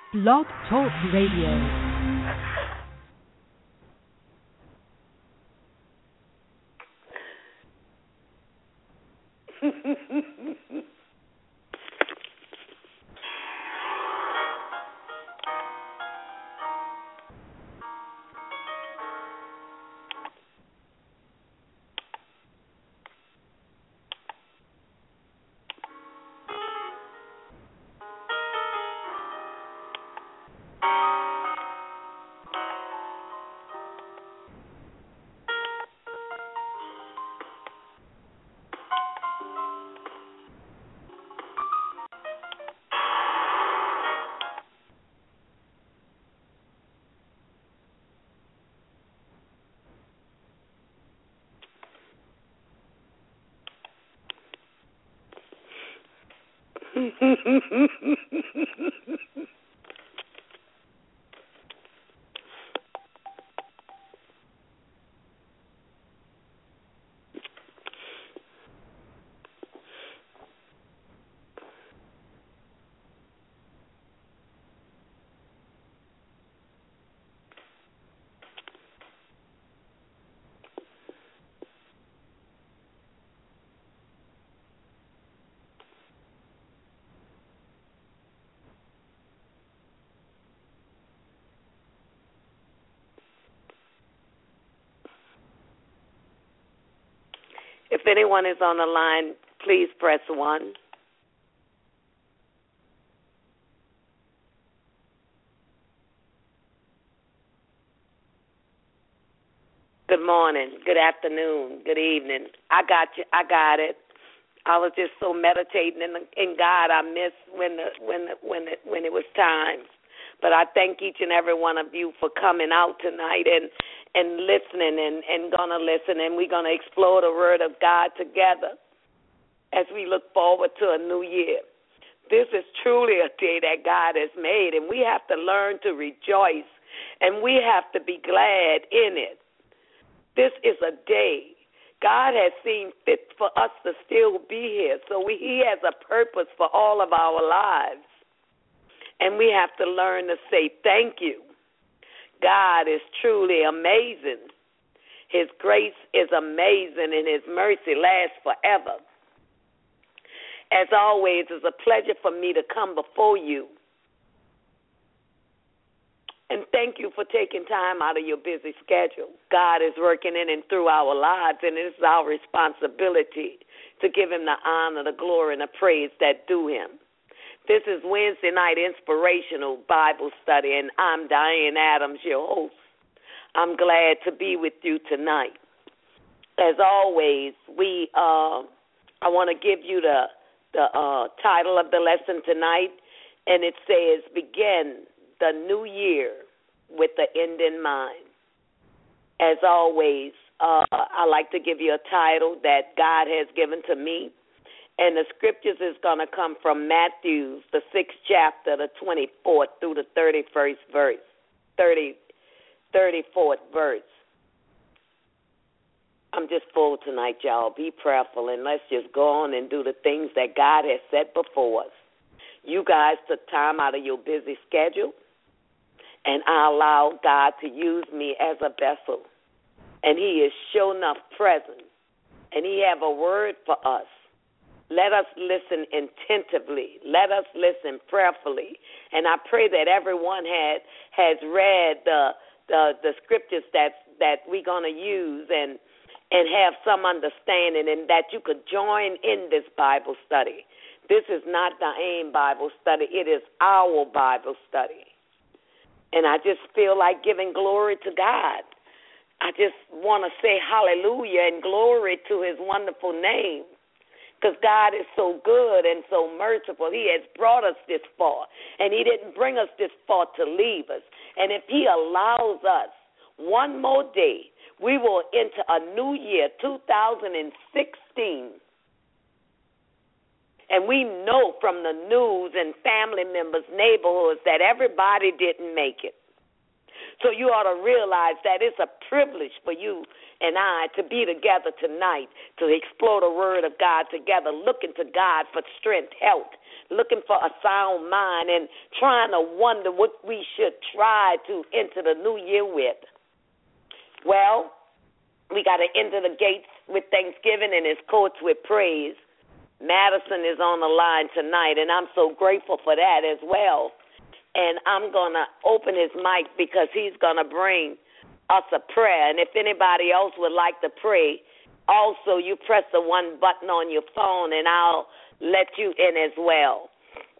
Blog Talk Radio. If anyone is on the line, please press 1. Good morning, good afternoon, good evening. I got you. I got it. I was just so meditating in God. I missed when it was time. But I thank each and every one of you for coming out tonight and listening and going to listen. And we're going to explore the Word of God together as we look forward to a new year. This is truly a day that God has made, and we have to learn to rejoice, and we have to be glad in it. This is a day God has seen fit for us to still be here, so He has a purpose for all of our lives. And we have to learn to say thank you. God is truly amazing. His grace is amazing, and His mercy lasts forever. As always, it's a pleasure for me to come before you. And thank you for taking time out of your busy schedule. God is working in and through our lives, and it is our responsibility to give Him the honor, the glory, and the praise that due Him. This is Wednesday night inspirational Bible study, and I'm Diane Adams, your host. I'm glad to be with you tonight. As always, I want to give you the title of the lesson tonight, and it says, "Begin the New Year with the End in Mind." As always, I like to give you a title that God has given to me. And the scriptures is going to come from Matthew, the 6th chapter, the 24th through the 34th verse. I'm just full tonight, y'all. Be prayerful, and let's just go on and do the things that God has set before us. You guys took time out of your busy schedule, and I allow God to use me as a vessel. And He is sure enough present, and He have a word for us. Let us listen attentively. Let us listen prayerfully. And I pray that everyone has read the scriptures that we're going to use and have some understanding, and that you could join in this Bible study. This is not the AIM Bible study. It is our Bible study. And I just feel like giving glory to God. I just want to say hallelujah and glory to His wonderful name. Because God is so good and so merciful. He has brought us this far, and He didn't bring us this far to leave us. And if He allows us one more day, we will enter a new year, 2016. And we know from the news and family members, neighborhoods, that everybody didn't make it. So you ought to realize that it's a privilege for you and I to be together tonight, to explore the Word of God together, looking to God for strength, health, looking for a sound mind, and trying to wonder what we should try to enter the new year with. Well, we got to enter the gates with thanksgiving and his courts with praise. Madison is on the line tonight, and I'm so grateful for that as well. And I'm going to open his mic because he's going to bring us a prayer. And if anybody else would like to pray, also you press the one button on your phone, and I'll let you in as well.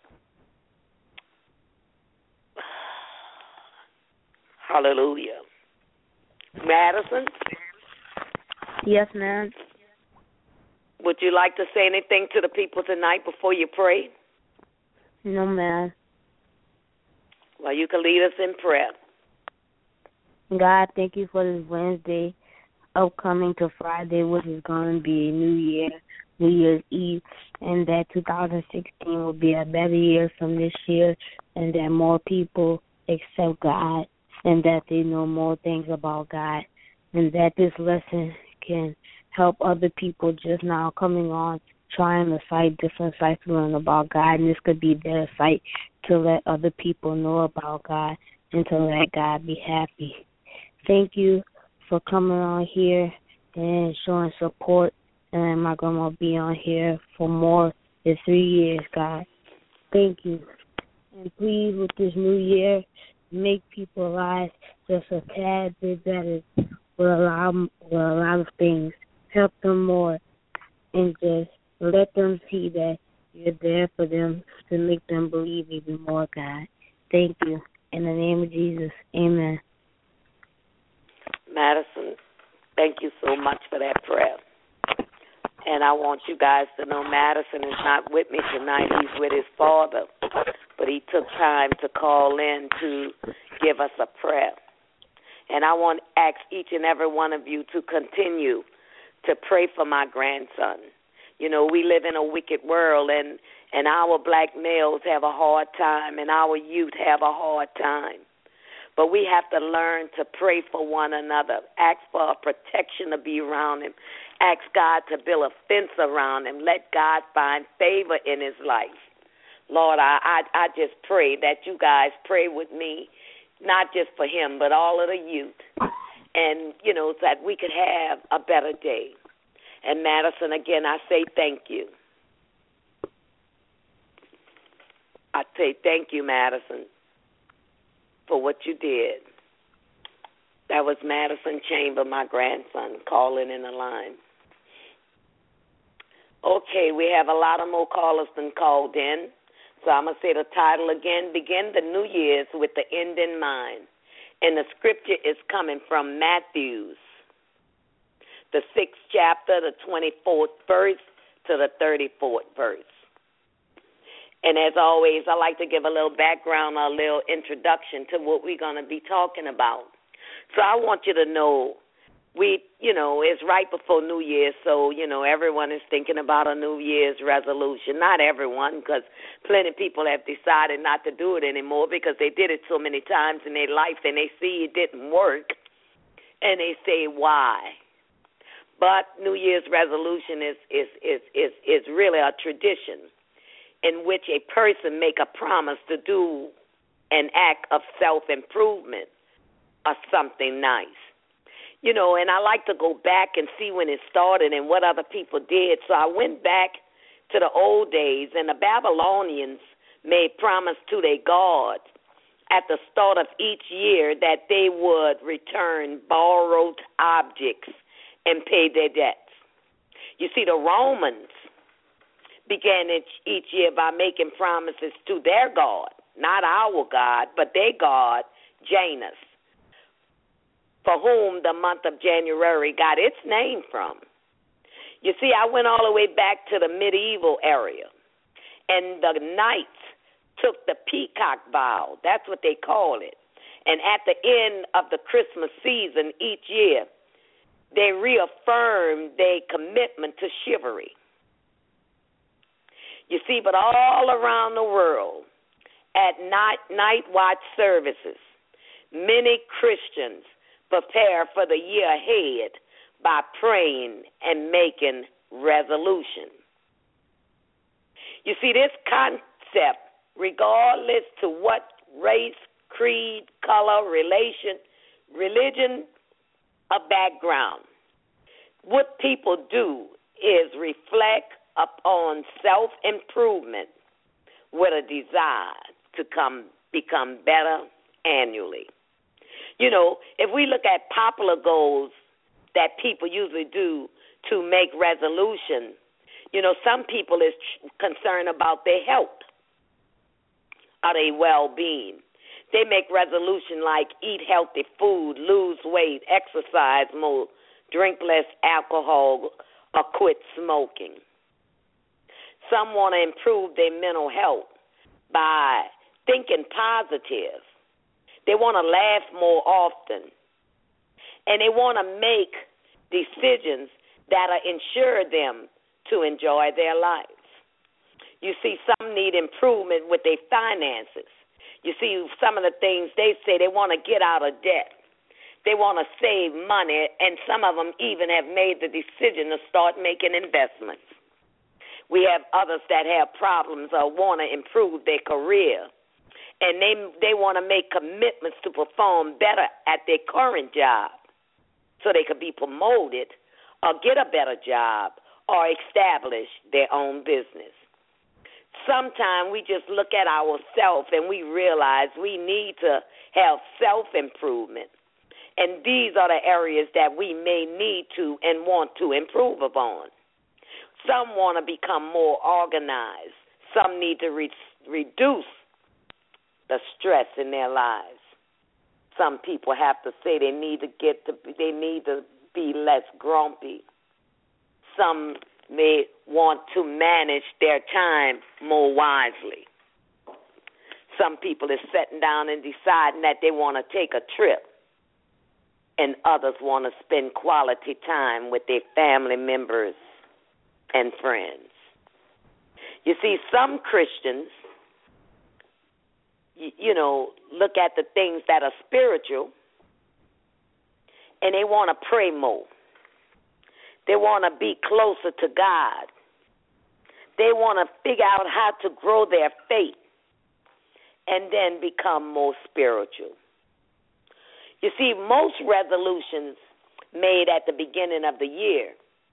Hallelujah. Madison? Yes, ma'am. Would you like to say anything to the people tonight before you pray? No, ma'am. Well, you can lead us in prayer. God, thank you for this Wednesday upcoming to Friday, which is going to be New Year's Eve, and that 2016 will be a better year from this year, and that more people accept God, and that they know more things about God, and that this lesson can help other people just now coming on, trying to cite different sites to learn about God, and this could be their site to let other people know about God and to let God be happy. Thank you for coming on here and showing support, and my grandma will be on here for more than 3 years, God. Thank you. And please, with this new year, make people's lives just a tad bit better with a lot of things. Help them more and just let them see that you're there for them to make them believe even more, God. Thank you. In the name of Jesus, amen. Madison, thank you so much for that prayer. And I want you guys to know Madison is not with me tonight. He's with his father. But he took time to call in to give us a prayer. And I want to ask each and every one of you to continue to pray for my grandson. You know, we live in a wicked world, and our black males have a hard time, and our youth have a hard time. But we have to learn to pray for one another, ask for a protection to be around him, ask God to build a fence around him, let God find favor in his life. Lord, I just pray that you guys pray with me, not just for him, but all of the youth, and, you know, so that we could have a better day. And Madison, again, I say thank you. I say thank you, Madison, for what you did. That was Madison Chamber, my grandson, calling in the line. Okay, we have a lot of more callers than called in. So I'm going to say the title again, Begin the New Year's with the End in Mind. And the scripture is coming from Matthew, the 6th chapter, the 24th verse to the 34th verse. And as always, I like to give a little background, a little introduction to what we're going to be talking about. So I want you to know, it's right before New Year's, so, everyone is thinking about a New Year's resolution. Not everyone, because plenty of people have decided not to do it anymore because they did it so many times in their life and they see it didn't work, and they say, why? But New Year's resolution is really a tradition in which a person make a promise to do an act of self-improvement or something nice. And I like to go back and see when it started and what other people did. So I went back to the old days, and the Babylonians made promise to their gods at the start of each year that they would return borrowed objects and pay their debts. You see, the Romans began each year by making promises to their God, not our God, but their God, Janus, for whom the month of January got its name from. You see, I went all the way back to the medieval area, and the knights took the peacock vow. That's what they call it. And at the end of the Christmas season each year, they reaffirmed their commitment to chivalry. You see, but all around the world, at night watch services, Many Christians prepare for the year ahead by praying and making resolutions. You see, this concept, regardless to what race, creed, color, religion, or background, what people do is reflect upon self-improvement with a desire to become better annually. You know, if we look at popular goals that people usually do to make resolution, you know, some people is concerned about their health or their well-being. They make resolution like eat healthy food, lose weight, exercise more, drink less alcohol, or quit smoking. Some want to improve their mental health by thinking positive. They want to laugh more often. And they want to make decisions that ensure them to enjoy their lives. You see, some need improvement with their finances. You see, some of the things they say, they want to get out of debt. They want to save money, and some of them even have made the decision to start making investments. We have others that have problems or want to improve their career, and they want to make commitments to perform better at their current job so they could be promoted or get a better job or establish their own business. Sometimes we just look at ourselves and we realize we need to have self-improvement. And these are the areas that we may need to and want to improve upon. Some want to become more organized. Some need to reduce the stress in their lives. Some people have to say they need to be less grumpy. Some may want to manage their time more wisely. Some people are sitting down and deciding that they want to take a trip, and others want to spend quality time with their family members and friends. You see, some Christians, look at the things that are spiritual, and they want to pray more. They want to be closer to God. They want to figure out how to grow their faith and then become more spiritual. You see, most resolutions made at the beginning of the year,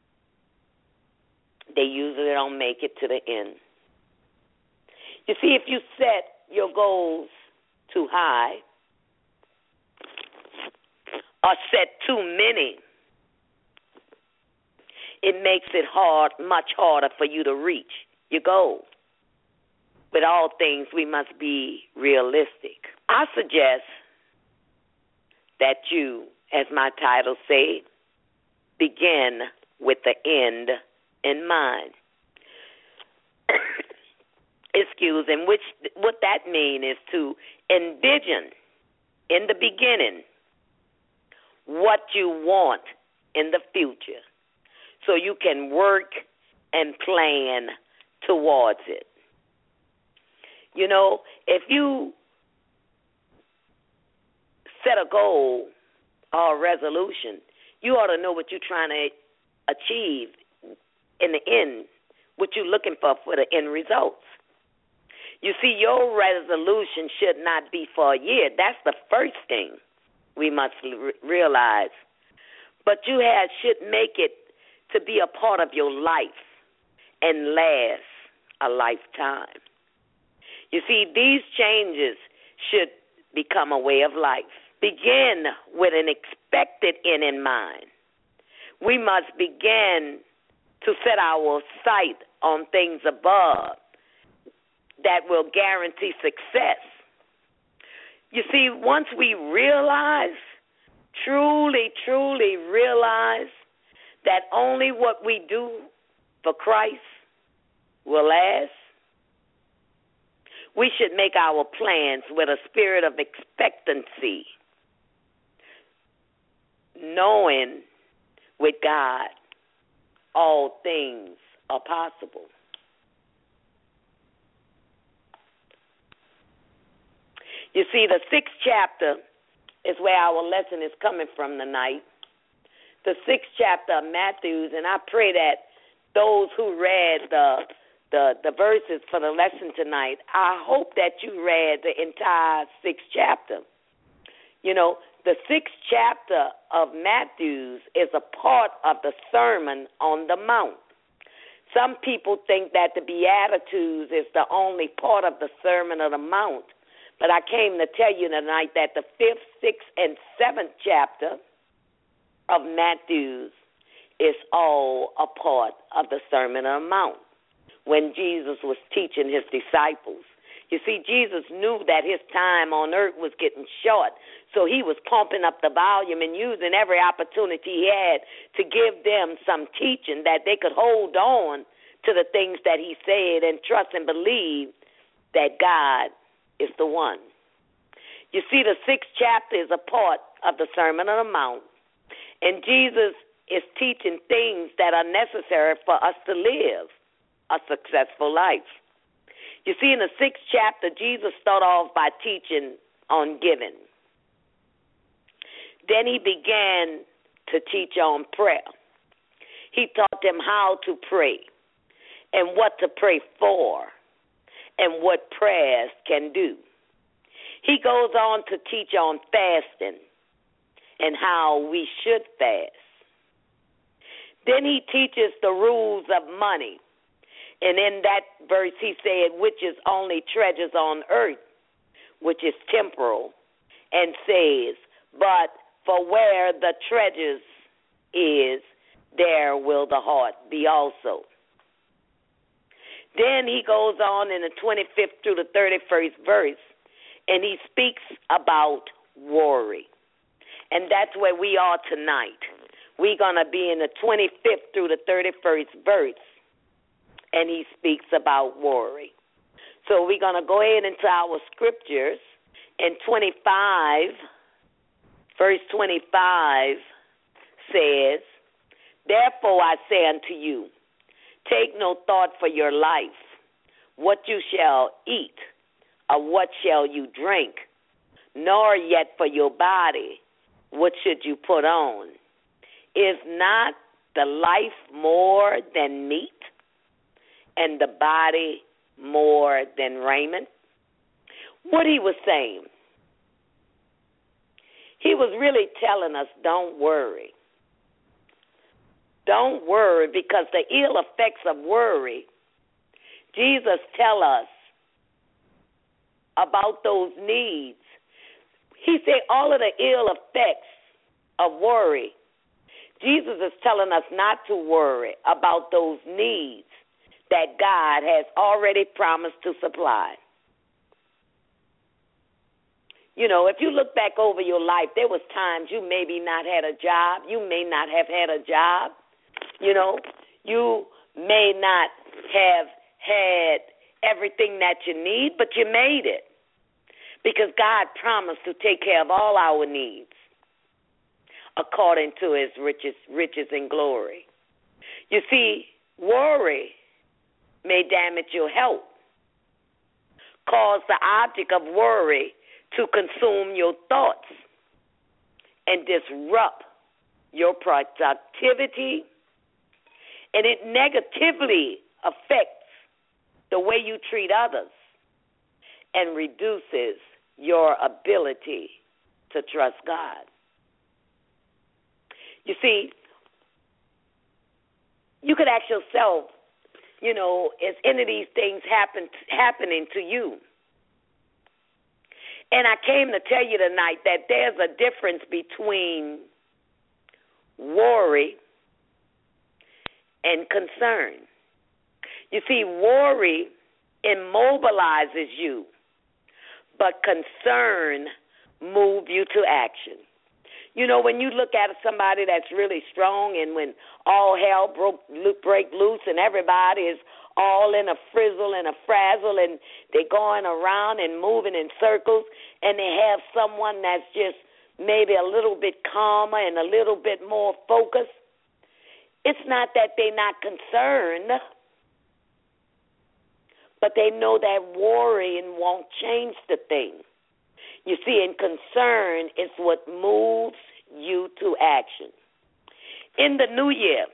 they usually don't make it to the end. You see, if you set your goals too high or set too many, it makes it much harder for you to reach your goal. With all things, we must be realistic. I suggest that you, as my title say, begin with the end in mind. And what that means is to envision in the beginning what you want in the future, so you can work and plan towards it. You know, if you set a goal or a resolution, you ought to know what you're trying to achieve in the end, what you're looking for the end results. You see, your resolution should not be for a year. That's the first thing we must realize. But you should make it to be a part of your life and last a lifetime. You see, these changes should become a way of life. Begin with an expected end in mind. We must begin to set our sight on things above that will guarantee success. You see, once we realize, truly realize that only what we do for Christ will last, we should make our plans with a spirit of expectancy, knowing with God all things are possible. You see, the 6th chapter is where our lesson is coming from tonight. The 6th chapter of Matthew, and I pray that those who read the verses for the lesson tonight, I hope that you read the entire 6th chapter. You know, the 6th chapter of Matthew is a part of the Sermon on the Mount. Some people think that the Beatitudes is the only part of the Sermon on the Mount, but I came to tell you tonight that the 5th, 6th, and 7th chapter of Matthew is all a part of the Sermon on the Mount when Jesus was teaching his disciples. You see, Jesus knew that his time on earth was getting short, so he was pumping up the volume and using every opportunity he had to give them some teaching that they could hold on to the things that he said and trust and believe that God is the one. You see, the 6th chapter is a part of the Sermon on the Mount, and Jesus is teaching things that are necessary for us to live a successful life. You see, in the 6th chapter, Jesus started off by teaching on giving. Then he began to teach on prayer. He taught them how to pray and what to pray for and what prayers can do. He goes on to teach on fasting and how we should fast. Then he teaches the rules of money. And in that verse he said, which is only treasures on earth, which is temporal, and says, but for where the treasures is, there will the heart be also. Then he goes on in the 25th through the 31st verse, and he speaks about worry. And that's where we are tonight. We're going to be in the 25th through the 31st verse, and he speaks about worry. So we're going to go ahead into our scriptures. In 25, verse 25 says, therefore I say unto you, take no thought for your life, what you shall eat, or what shall you drink, nor yet for your body, what should you put on? Is not the life more than meat, and the body more than raiment? What he was saying, he was really telling us, don't worry. Don't worry, because the ill effects of worry, Jesus tell us about those needs. He said all of the ill effects of worry, Jesus is telling us not to worry about those needs that God has already promised to supply. You know, if you look back over your life, there was times you maybe not had a job. You may not have had a job. You know, you may not have had everything that you need, but you made it because God promised to take care of all our needs according to his riches and glory. You see, worry may damage your health, cause the object of worry to consume your thoughts and disrupt your productivity, and it negatively affects the way you treat others and reduces your ability to trust God. You see, you could ask yourself, you know, is any of these things happening to you? And I came to tell you tonight that there's a difference between worry and concern. You see, worry immobilizes you, but concern moves you to action. You know, when you look at somebody that's really strong and when all hell break loose and everybody is all in a frizzle and a frazzle and they're going around and moving in circles, and they have someone that's just maybe a little bit calmer and a little bit more focused, it's not that they're not concerned, but they know that worrying won't change the thing. You see, and concern is what moves you to action. In the new year,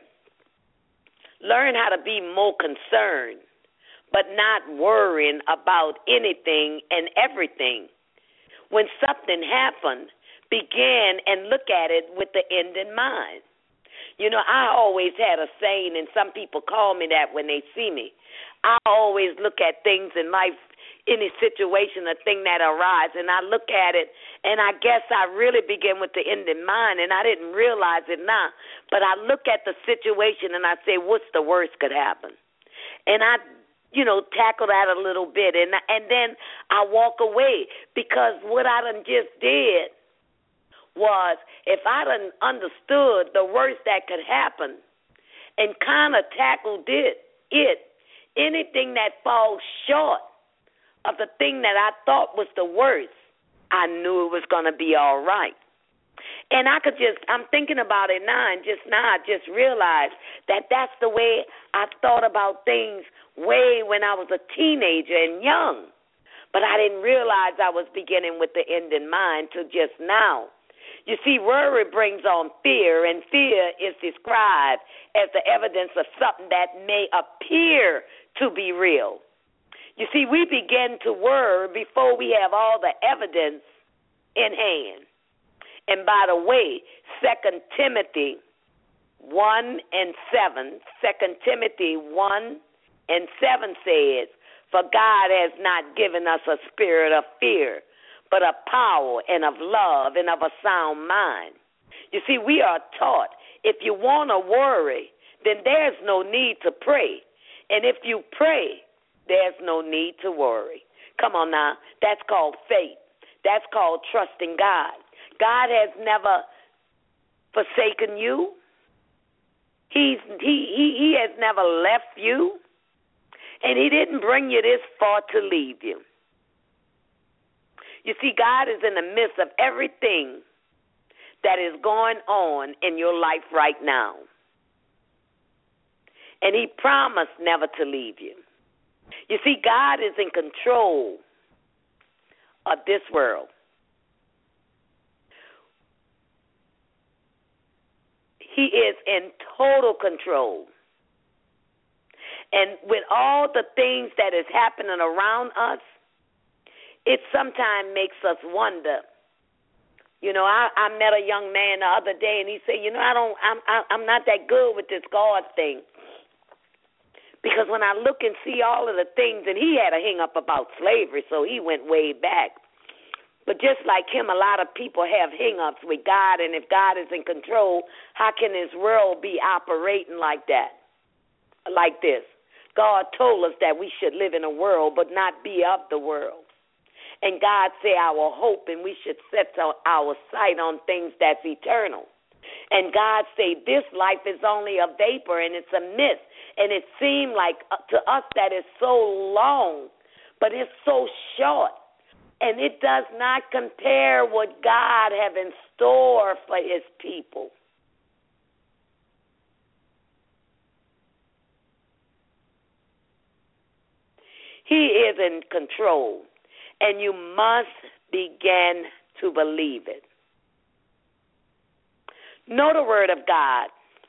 learn how to be more concerned, but not worrying about anything and everything. When something happens, begin and look at it with the end in mind. You know, I always had a saying, and some people call me that when they see me. I always look at things in life, any situation, a thing that arises, and I look at it, and I guess I really begin with the end in mind, and I didn't realize it now. But I look at the situation, and I say, what's the worst could happen? And I tackle that a little bit, and then I walk away, because what I done just did was, if I done understood the worst that could happen and kind of tackled it, anything that falls short of the thing that I thought was the worst, I knew it was going to be all right. And I'm thinking about it now, and just now I just realized that that's the way I thought about things way when I was a teenager and young. But I didn't realize I was beginning with the end in mind till just now. You see, worry brings on fear, and fear is described as the evidence of something that may appear to be real. You see, we begin to worry before we have all the evidence in hand. And by the way, 2 Timothy 1:7, 2 Timothy 1:7 says, for God has not given us a spirit of fear, but of power and of love and of a sound mind. You see, we are taught if you want to worry, then there's no need to pray. And if you pray, there's no need to worry. Come on now. That's called faith. That's called trusting God. God has never forsaken you. He has never left you. And he didn't bring you this far to leave you. You see, God is in the midst of everything that is going on in your life right now. And he promised never to leave you. You see, God is in control of this world. He is in total control. And with all the things that is happening around us, it sometimes makes us wonder. You know, I met a young man the other day, and he said, I'm not that good with this God thing. Because when I look and see all of the things, and he had a hang-up about slavery, so he went way back. But just like him, a lot of people have hang-ups with God, and if God is in control, how can this world be operating like that, like this? God told us that we should live in a world but not be of the world. And God said our hope, and we should set our sight on things that's eternal. And God said this life is only a vapor, and it's a mist. And it seemed like to us that it's so long, but it's so short. And it does not compare what God have in store for his people. He is in control, and you must begin to believe it. Know the word of God.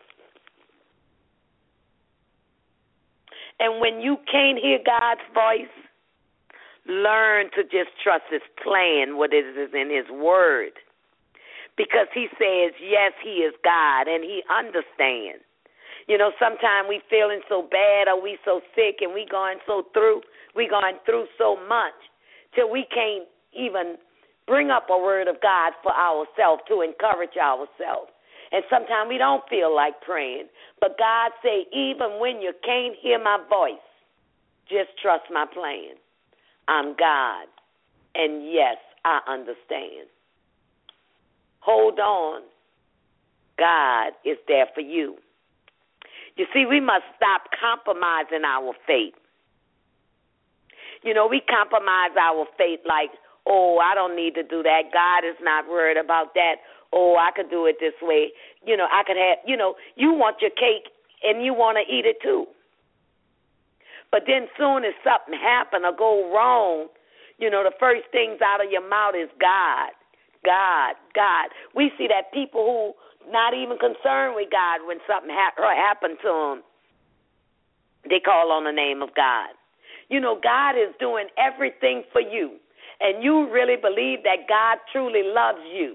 And when you can't hear God's voice, learn to just trust his plan, what it is in his word. Because he says, yes, he is God, and he understands. You know, sometimes we feeling so bad, or we so sick, and we going through so much till we can't even bring up a word of God for ourselves to encourage ourselves. And sometimes we don't feel like praying. But God say, even when you can't hear my voice, just trust my plan. I'm God. And yes, I understand. Hold on. God is there for you. You see, we must stop compromising our faith. You know, we compromise our faith like, oh, I don't need to do that. God is not worried about that. Oh, I could do it this way. You know, I could have, you want your cake and you want to eat it too. But then soon as something happen or go wrong, The first things out of your mouth is God, God, God. We see that people who not even concerned with God, when something happened to them, they call on the name of God. God is doing everything for you, and you really believe that God truly loves you.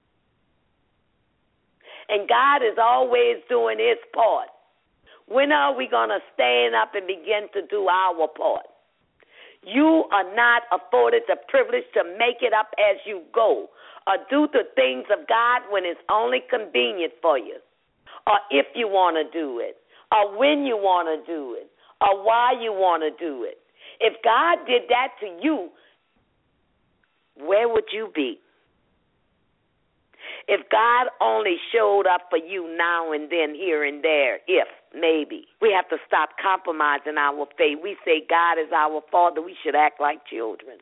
And God is always doing his part. When are we going to stand up and begin to do our part? You are not afforded the privilege to make it up as you go, or do the things of God when it's only convenient for you, or if you want to do it, or when you want to do it, or why you want to do it. If God did that to you, where would you be? If God only showed up for you now and then, here and there, maybe. We have to stop compromising our faith. We say God is our Father. We should act like children.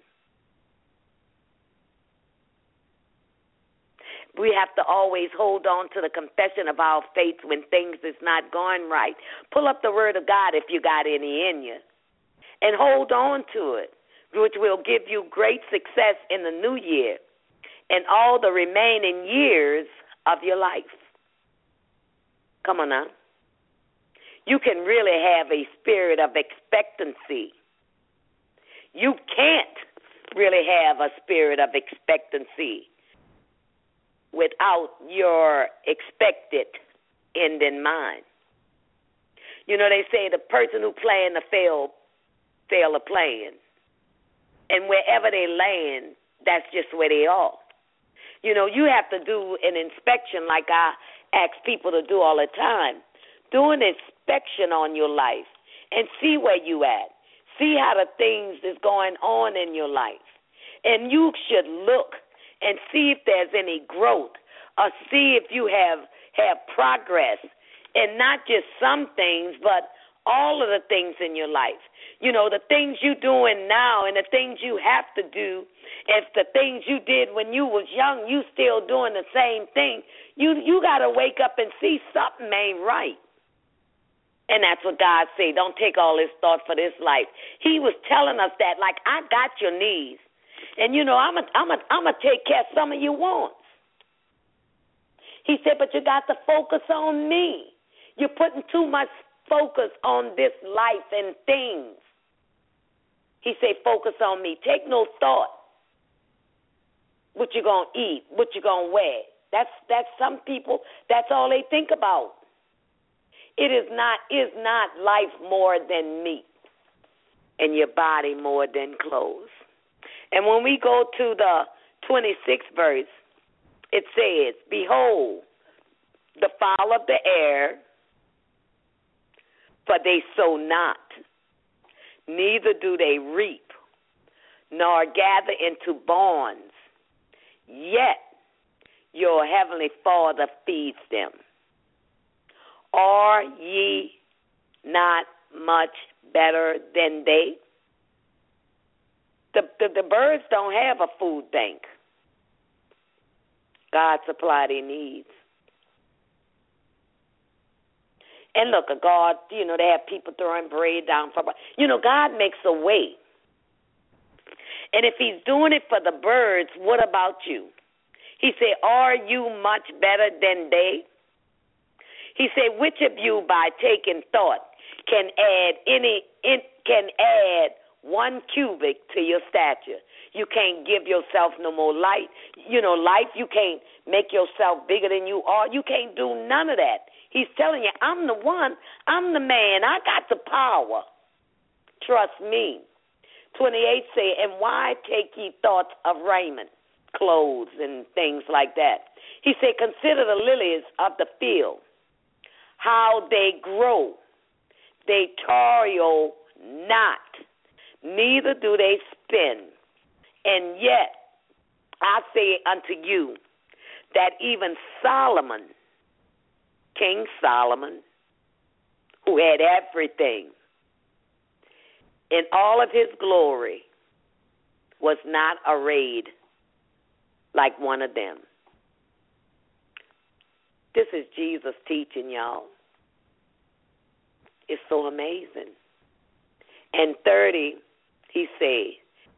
We have to always hold on to the confession of our faith when things is not going right. Pull up the Word of God if you got any in you, and hold on to it, which will give you great success in the new year and all the remaining years of your life. Come on now. You can really have a spirit of expectancy. You can't really have a spirit of expectancy without your expected end in mind. They say the person who plans to fail a plan. And wherever they land, that's just where they are. You have to do an inspection like I ask people to do all the time. Do an inspection on your life and see where you at. See how the things is going on in your life. And you should look and see if there's any growth, or see if you have progress, and not just some things, but all of the things in your life. The things you're doing now and the things you have to do, if the things you did when you was young, you still doing the same thing, you got to wake up and see something ain't right. And that's what God said. Don't take all this thought for this life. He was telling us that, like, I got your needs. And, I'm a take care of some of your wants. He said, but you got to focus on me. You're putting too much focus on this life and things. He said, focus on me. Take no thought what you're going to eat, what you're going to wear. That's some people, that's all they think about. It is not life more than meat, and your body more than clothes. And when we go to the 26th verse, it says, behold, the fowl of the air, for they sow not, neither do they reap, nor gather into barns, yet your heavenly Father feeds them. Are ye not much better than they? The birds don't have a food bank. God supply their needs. And look, God, they have people throwing bread down for, God makes a way. And if he's doing it for the birds, what about you? He said, are you much better than they? He said, which of you by taking thought can add 1 cubit to your stature? You can't give yourself no more life. Life, you can't make yourself bigger than you are. You can't do none of that. He's telling you, I'm the one. I'm the man. I got the power. Trust me. 28 say, and why take ye thoughts of raiment, clothes, and things like that? He said, consider the lilies of the field, how they grow. They toil not, neither do they spin. And yet, I say unto you that even Solomon, King Solomon, who had everything, in all of his glory, was not arrayed like one of them. This is Jesus teaching, y'all. It's so amazing. And 30, he said,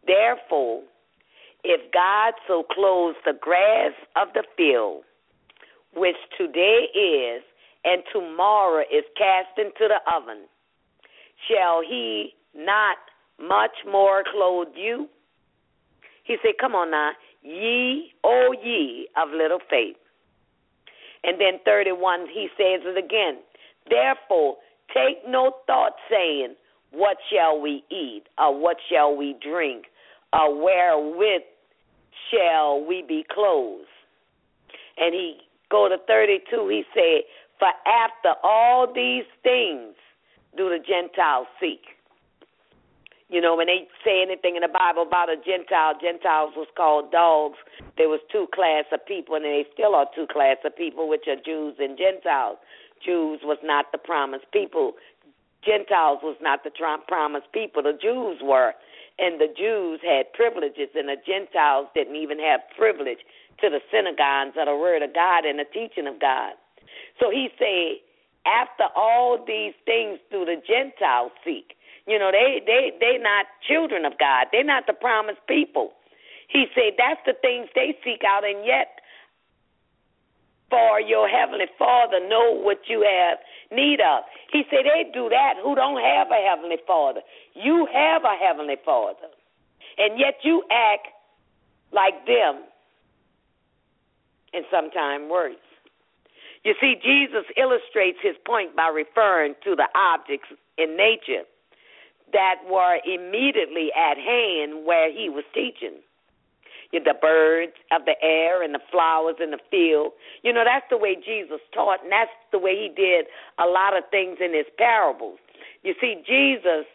Therefore, if God so clothes the grass of the field, which today is and tomorrow is cast into the oven, shall he not much more clothe you? He said, come on now, ye, O ye of little faith. And then 31, he says it again. Therefore, take no thought, saying, what shall we eat, or what shall we drink, or wherewith shall we be clothed? And he go to 32, he said, for after all these things do the Gentiles seek. You know, when they say anything in the Bible about a Gentile, Gentiles was called dogs. There was two class of people, and they still are two class of people, which are Jews and Gentiles. Jews was not the promised people. Gentiles was not the promised people. The Jews were, and the Jews had privileges, and the Gentiles didn't even have privilege to the synagogues of the word of God and the teaching of God. So he said, after all these things do the Gentiles seek. You know, they not children of God. They're not the promised people. He said that's the things they seek out, and yet for your heavenly Father know what you have need of. He said they do that who don't have a heavenly Father. You have a heavenly Father, and yet you act like them, and sometimes worse. You see, Jesus illustrates his point by referring to the objects in nature that were immediately at hand where he was teaching. The birds of the air and the flowers in the field. You know, that's the way Jesus taught, and that's the way he did a lot of things in his parables. You see, Jesus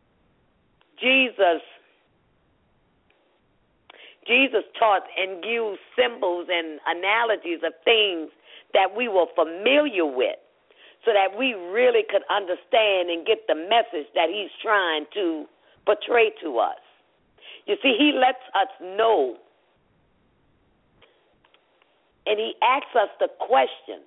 taught and used symbols and analogies of things that we were familiar with, so that we really could understand and get the message that he's trying to portray to us. You see, he lets us know, and he asks us the question,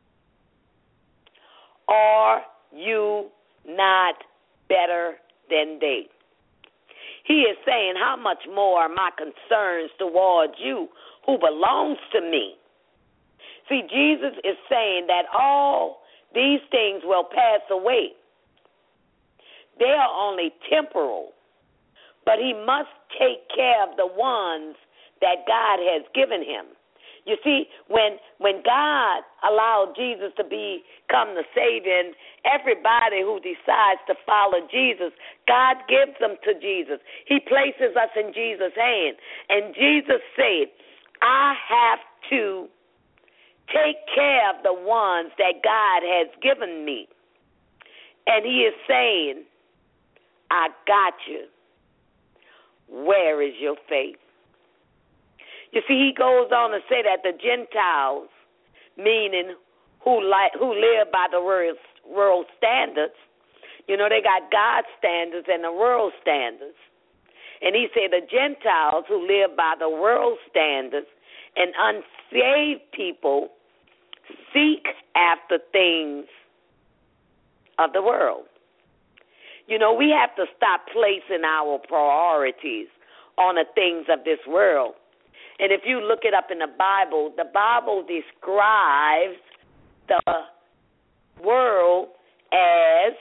are you not better than they? He is saying, how much more are my concerns towards you who belongs to me? See, Jesus is saying that all these things will pass away. They are only temporal, but he must take care of the ones that God has given him. You see, when God allowed Jesus to become the Savior, and everybody who decides to follow Jesus, God gives them to Jesus. He places us in Jesus' hand. And Jesus said, I have to take care of the ones that God has given me. And he is saying, I got you. Where is your faith? You see, he goes on to say that the Gentiles, meaning who live by the world standards, you know, they got God's standards and the world standards. And he said the Gentiles who live by the world standards and unsaved people seek after things of the world. You know, we have to stop placing our priorities on the things of this world. And if you look it up in the Bible describes the world as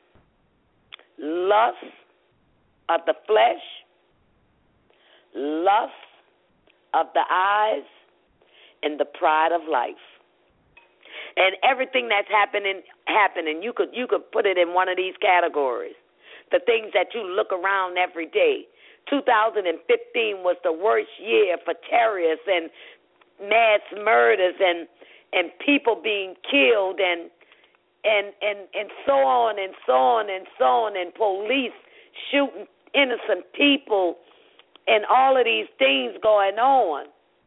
lust of the flesh, lust of the eyes, and the pride of life. And everything that's happening, you could put it in one of these categories. The things that you look around every day. 2015 was the worst year for terrorists and mass murders and people being killed and so on and so on and so on, and police shooting innocent people and all of these things going on.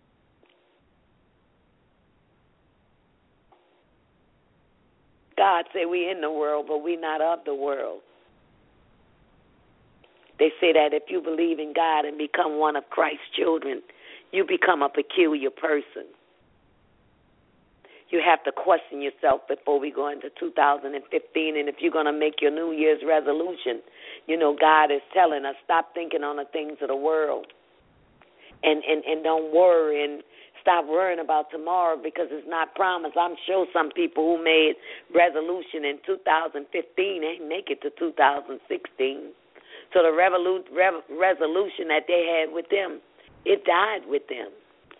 God said we in the world, but we not of the world. They say that if you believe in God and become one of Christ's children, you become a peculiar person. You have to question yourself before we go into 2015. And if you're going to make your New Year's resolution, God is telling us, stop thinking on the things of the world. And don't worry and stop worrying about tomorrow because it's not promised. I'm sure some people who made resolution in 2015 ain't make it to 2016. So the resolution that they had with them, it died with them.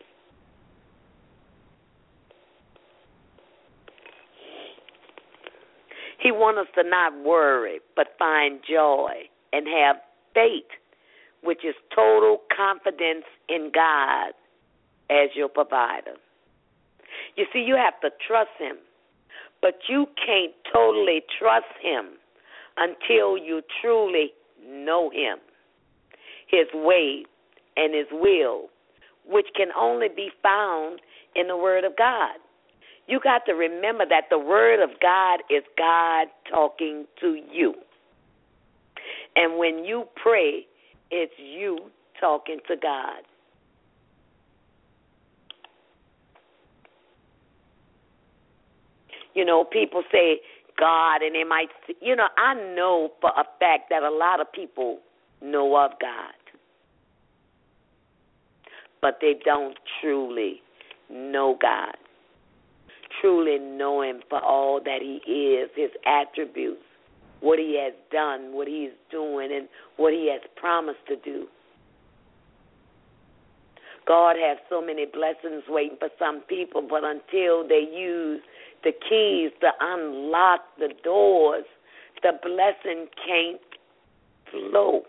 He wants us to not worry, but find joy and have faith, which is total confidence in God as your provider. You see, you have to trust him, but you can't totally trust him until you truly know him, his way and his will, which can only be found in the Word of God. You got to remember that the Word of God is God talking to you. And when you pray, it's you talking to God. People say God, and they might, I know for a fact that a lot of people know of God, but they don't truly know God. Truly know him for all that he is, his attributes, what he has done, what he is doing, and what he has promised to do. God has so many blessings waiting for some people, but until they use the keys to unlock the doors, the blessing can't flow.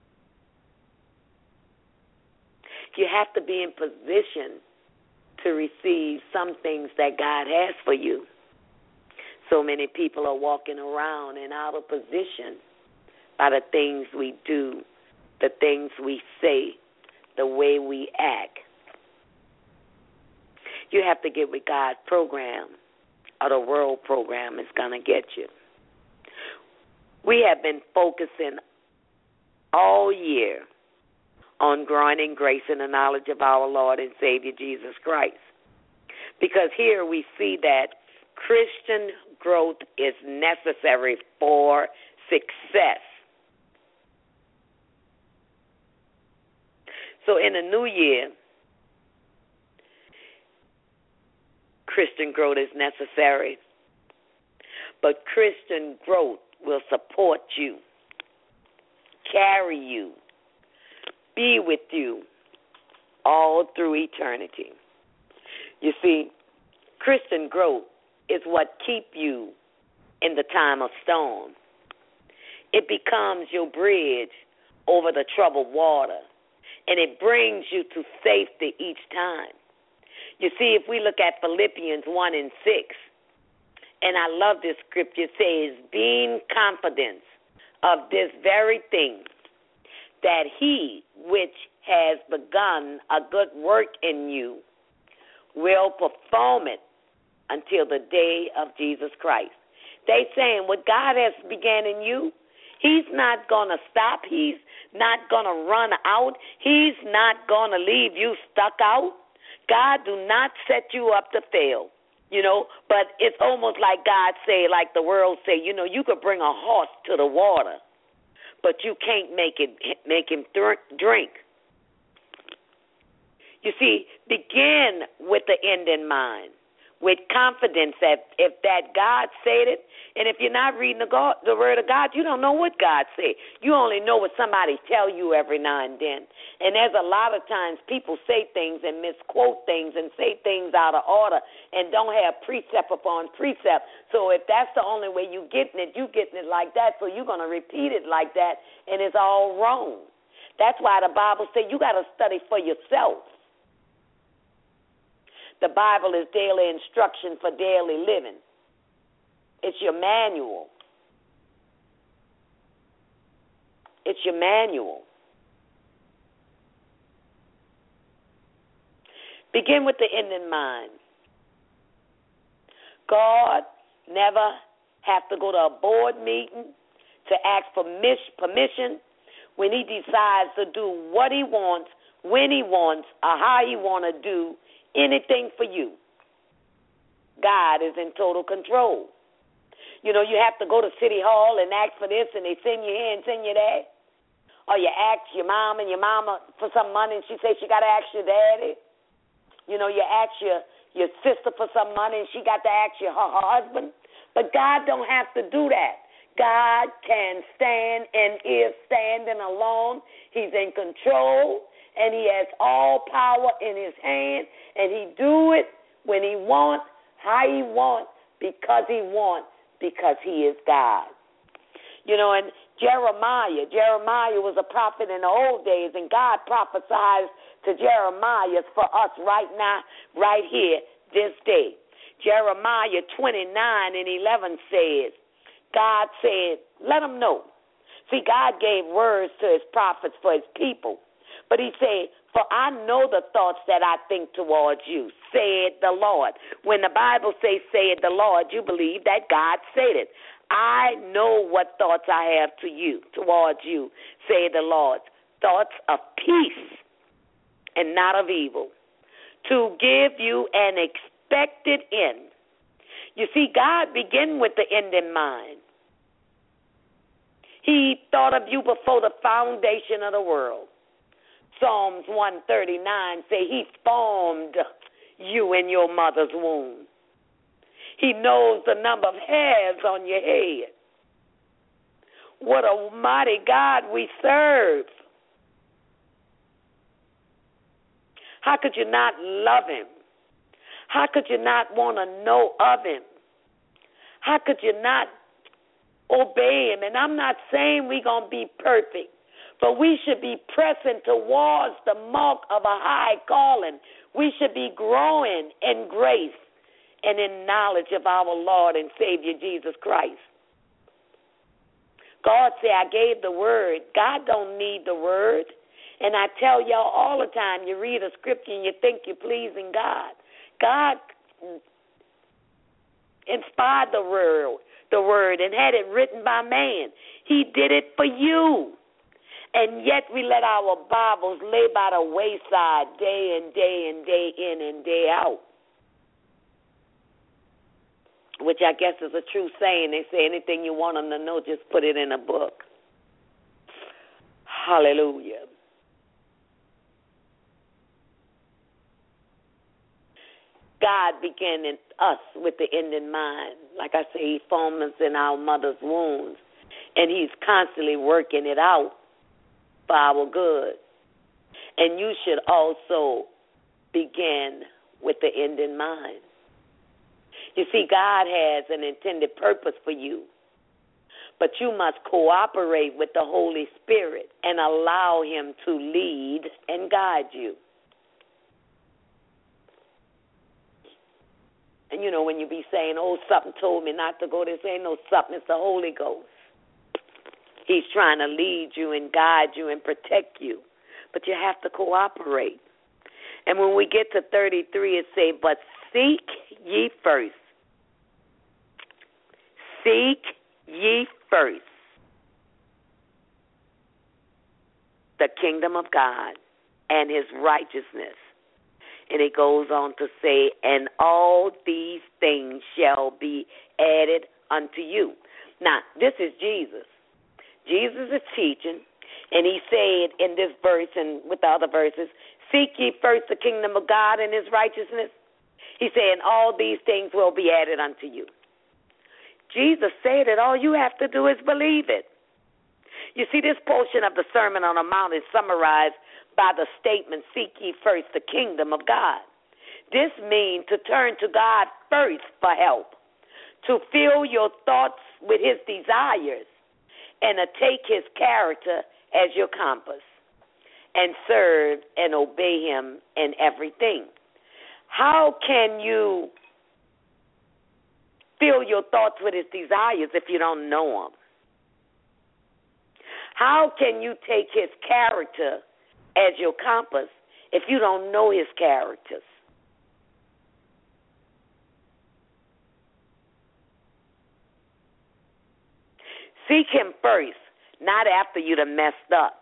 You have to be in position to receive some things that God has for you. So many people are walking around and out of position by the things we do, the things we say, the way we act. You have to get with God's program, or the world program is going to get you. We have been focusing all year on growing in grace and the knowledge of our Lord and Savior Jesus Christ. Because here we see that Christian growth is necessary for success. So in the new year, Christian growth is necessary. But Christian growth will support you, carry you, be with you all through eternity. You see, Christian growth is what keeps you in the time of storm. It becomes your bridge over the troubled water, and it brings you to safety each time. You see, if we look at Philippians 1:6, and I love this scripture, it says, being confident of this very thing, that he which has begun a good work in you will perform it until the day of Jesus Christ. They saying what God has began in you, he's not going to stop. He's not going to run out. He's not going to leave you stuck out. God do not set you up to fail, but it's almost like God say, like the world say, you could bring a horse to the water, but you can't make him drink. You see, begin with the end in mind, with confidence that if that God said it, and if you're not reading the Word of God, you don't know what God said. You only know what somebody tell you every now and then. And there's a lot of times people say things and misquote things and say things out of order and don't have precept upon precept. So if that's the only way you getting it like that, so you're going to repeat it like that, and it's all wrong. That's why the Bible says you got to study for yourself. The Bible is daily instruction for daily living. It's your manual. It's your manual. Begin with the end in mind. God never have to go to a board meeting to ask for permission when he decides to do what he wants, when he wants, or how he want to do anything for you. God is in total control. You know, you have to go to City Hall and ask for this, and they send you here and send you there. Or you ask your mom and your mama for some money, and she says she got to ask your daddy. You know, you ask your sister for some money, and she got to ask her husband. But God don't have to do that. God can stand and is standing alone. He's in control, and he has all power in his hand, and he do it when he wants, how he wants, because he wants, because he is God. You know, and Jeremiah was a prophet in the old days, and God prophesied to Jeremiah for us right now, right here, this day. Jeremiah 29:11 says, God said, let them know. See, God gave words to his prophets for his people. But he said, for I know the thoughts that I think towards you, said the Lord. When the Bible says, said the Lord, you believe that God said it. I know what thoughts I have towards you, said the Lord. Thoughts of peace and not of evil, to give you an expected end. You see, God began with the end in mind. He thought of you before the foundation of the world. Psalms 139 say he formed you in your mother's womb. He knows the number of hairs on your head. What a mighty God we serve. How could you not love him? How could you not want to know of him? How could you not obey him? And I'm not saying we're going to be perfect, but we should be pressing towards the mark of a high calling. We should be growing in grace and in knowledge of our Lord and Savior Jesus Christ. God said, I gave the word. God don't need the word. And I tell y'all all the time, you read a scripture and you think you're pleasing God. God inspired the word and had it written by man. He did it for you. And yet we let our Bibles lay by the wayside day and day and day in and day out. Which I guess is a true saying. They say anything you want them to know, just put it in a book. Hallelujah. God began in us with the end in mind. Like I say, he formed us in our mother's wombs, and he's constantly working it out for our good. And you should also begin with the end in mind. You see, God has an intended purpose for you, but you must cooperate with the Holy Spirit and allow him to lead and guide you. And, you know, when you be saying, oh, something told me not to go, this ain't no something, it's the Holy Ghost. He's trying to lead you and guide you and protect you, but you have to cooperate. And when we get to 33, it say, but seek ye first. Seek ye first the kingdom of God and his righteousness. And it goes on to say, and all these things shall be added unto you. Now, this is Jesus. Jesus is teaching, and he said in this verse and with the other verses, seek ye first the kingdom of God and his righteousness. He said, and all these things will be added unto you. Jesus said it. All you have to do is believe it. You see, this portion of the Sermon on the Mount is summarized by the statement, seek ye first the kingdom of God. This means to turn to God first for help, to fill your thoughts with his desires, and to take his character as your compass, and serve and obey him in everything. How can you fill your thoughts with his desires if you don't know him? How can you take his character as your compass if you don't know his characters? Seek him first, not after you done messed up.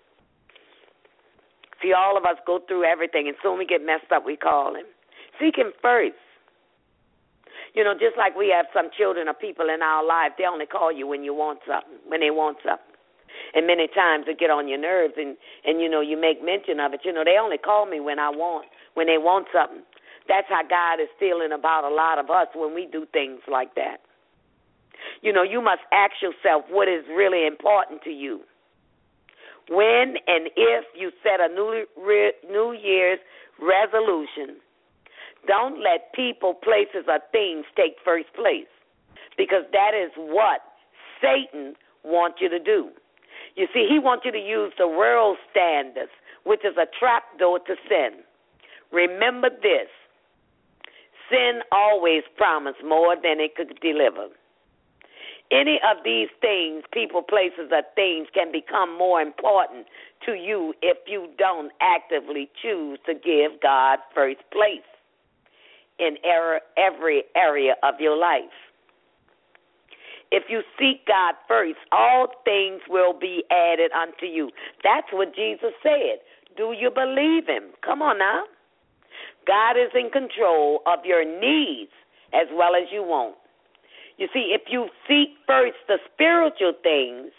See, all of us go through everything, and soon we get messed up, we call him. Seek him first. You know, just like we have some children or people in our life, they only call you when you want something, when they want something. And many times it get on your nerves, and you know, you make mention of it. You know, they only call me when they want something. That's how God is feeling about a lot of us when we do things like that. You know, you must ask yourself what is really important to you. When and if you set a New Year's resolution, don't let people, places, or things take first place, because that is what Satan wants you to do. You see, he wants you to use the world standards, which is a trapdoor to sin. Remember this: sin always promised more than it could deliver. Any of these things, people, places, or things, can become more important to you if you don't actively choose to give God first place in every area of your life. If you seek God first, all things will be added unto you. That's what Jesus said. Do you believe him? Come on now. God is in control of your needs as well as you want. You see, if you seek first the spiritual things,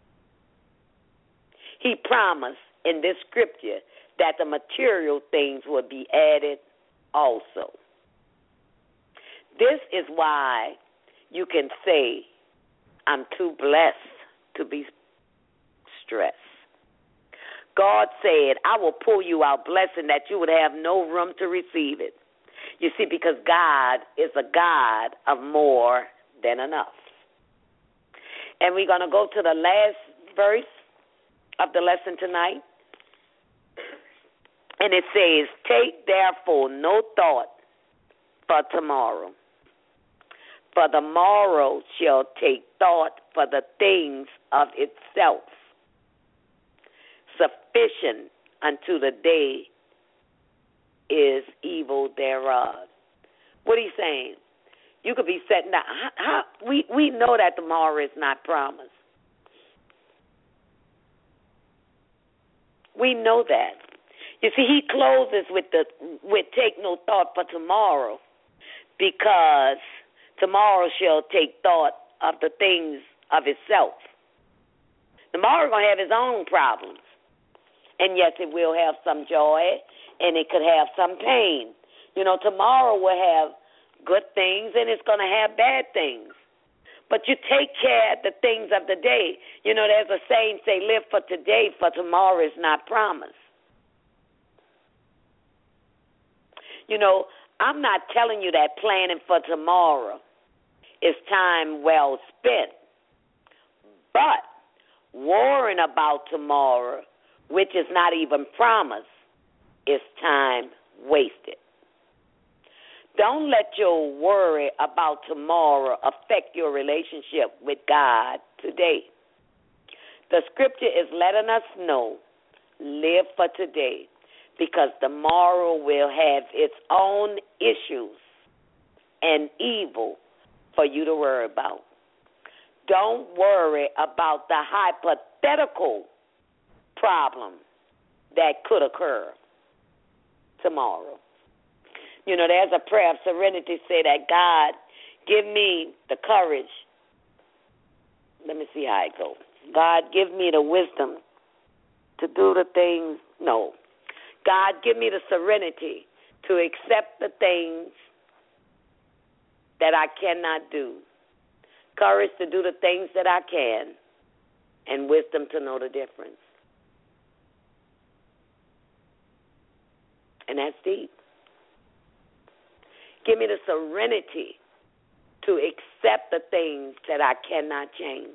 he promised in this scripture that the material things will be added also. This is why you can say, I'm too blessed to be stressed. God said, I will pull you out blessing that you would have no room to receive it. You see, because God is a God of more than enough. And we're going to go to the last verse of the lesson tonight. And it says, take therefore no thought for tomorrow, for the morrow shall take thought for the things of itself. Sufficient unto the day is evil thereof. What are you saying? You could be setting down. We know that tomorrow is not promised. We know that. You see, he closes with take no thought for tomorrow, because tomorrow shall take thought of the things of itself. Tomorrow going to have its own problems. And yes, it will have some joy, and it could have some pain. You know, tomorrow will have good things, and it's going to have bad things. But you take care of the things of the day. You know, there's a saying, say, live for today, for tomorrow is not promised. You know, I'm not telling you that planning for tomorrow is time well spent. But worrying about tomorrow, which is not even promised, is time wasted. Don't let your worry about tomorrow affect your relationship with God today. The scripture is letting us know, live for today, because tomorrow will have its own issues and evil for you to worry about. Don't worry about the hypothetical problem that could occur tomorrow. You know, there's a prayer of serenity, say that God, give me the courage. Let me see how it goes. God, give me the wisdom to do the things. No. God, give me the serenity to accept the things that I cannot do. Courage to do the things that I can, and wisdom to know the difference. And that's deep. Give me the serenity to accept the things that I cannot change.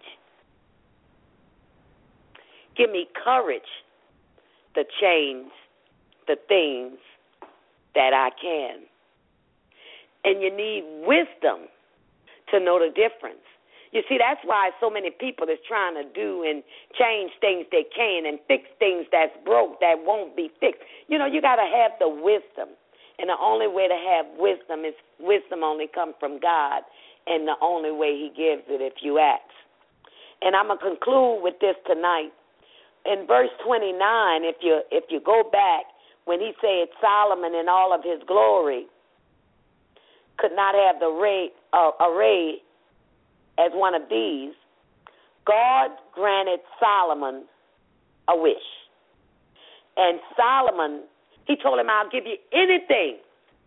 Give me courage to change the things that I can. And you need wisdom to know the difference. You see, that's why so many people is trying to do and change things they can and fix things that's broke that won't be fixed. You know, you got to have the wisdom. And the only way to have wisdom is wisdom only comes from God, and the only way he gives it if you ask. And I'm going to conclude with this tonight. In verse 29, if you go back, when he said Solomon in all of his glory, could not have the array as one of these, God granted Solomon a wish. And Solomon, he told him, I'll give you anything.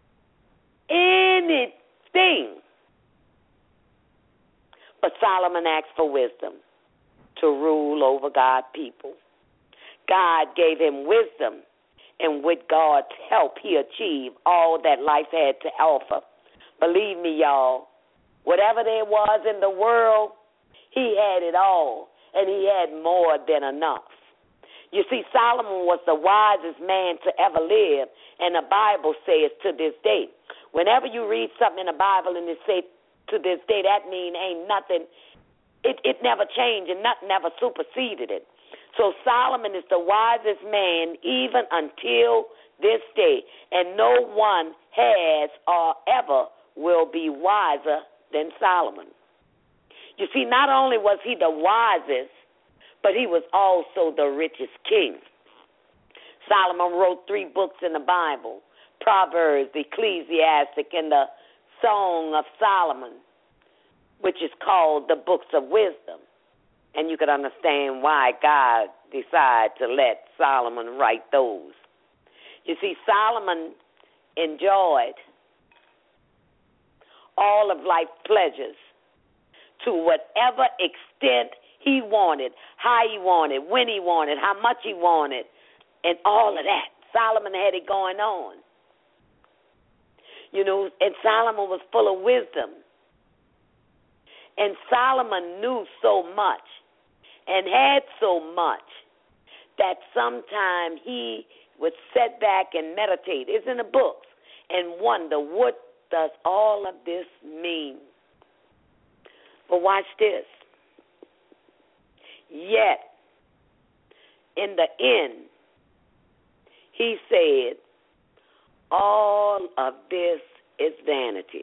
But Solomon asked for wisdom to rule over God's people. God gave him wisdom, and with God's help, he achieved all that life had to offer. Believe me, y'all, whatever there was in the world, he had it all, and he had more than enough. You see, Solomon was the wisest man to ever live, and the Bible says to this day. Whenever you read something in the Bible and it says to this day, that means ain't nothing, it never changed and nothing ever superseded it. So Solomon is the wisest man even until this day, and no one has or ever will be wiser than Solomon. You see, not only was he the wisest, but he was also the richest king. Solomon wrote 3 books in the Bible, Proverbs, Ecclesiastic, and the Song of Solomon, which is called the Books of Wisdom. And you could understand why God decided to let Solomon write those. You see, Solomon enjoyed all of life's pleasures to whatever extent he wanted, how he wanted, when he wanted, how much he wanted, and all of that. Solomon had it going on. You know, and Solomon was full of wisdom. And Solomon knew so much and had so much that sometimes he would sit back and meditate. It's in the books and wonder, what does all of this mean? But watch this. Yet, in the end, he said, all of this is vanity.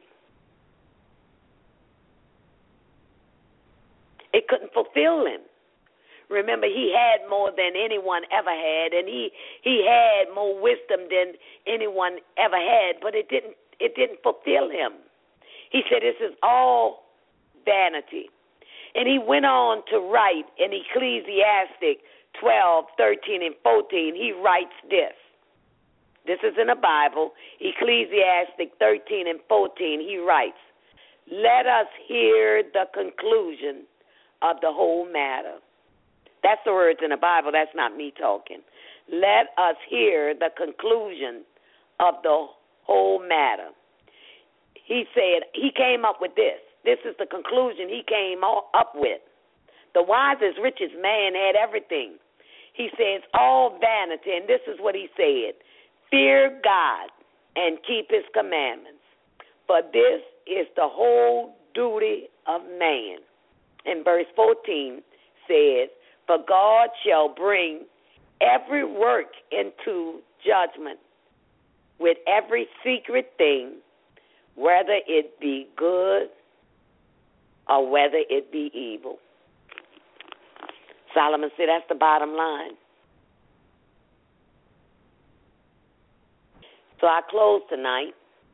It couldn't fulfill him. Remember, he had more than anyone ever had, and he had more wisdom than anyone ever had, but it didn't fulfill him. He said, this is all vanity. And he went on to write in Ecclesiastic 12, 13, and 14, he writes this. This is in the Bible, Ecclesiastic 13 and 14, he writes, let us hear the conclusion of the whole matter. That's the words in the Bible. That's not me talking. Let us hear the conclusion of the whole matter. He said, he came up with this. This is the conclusion he came up with. The wisest, richest man had everything. He says, all vanity, and this is what he said, fear God and keep his commandments, for this is the whole duty of man. And verse 14 says, for God shall bring every work into judgment with every secret thing, whether it be good or whether it be evil. Solomon said that's the bottom line. So I close tonight.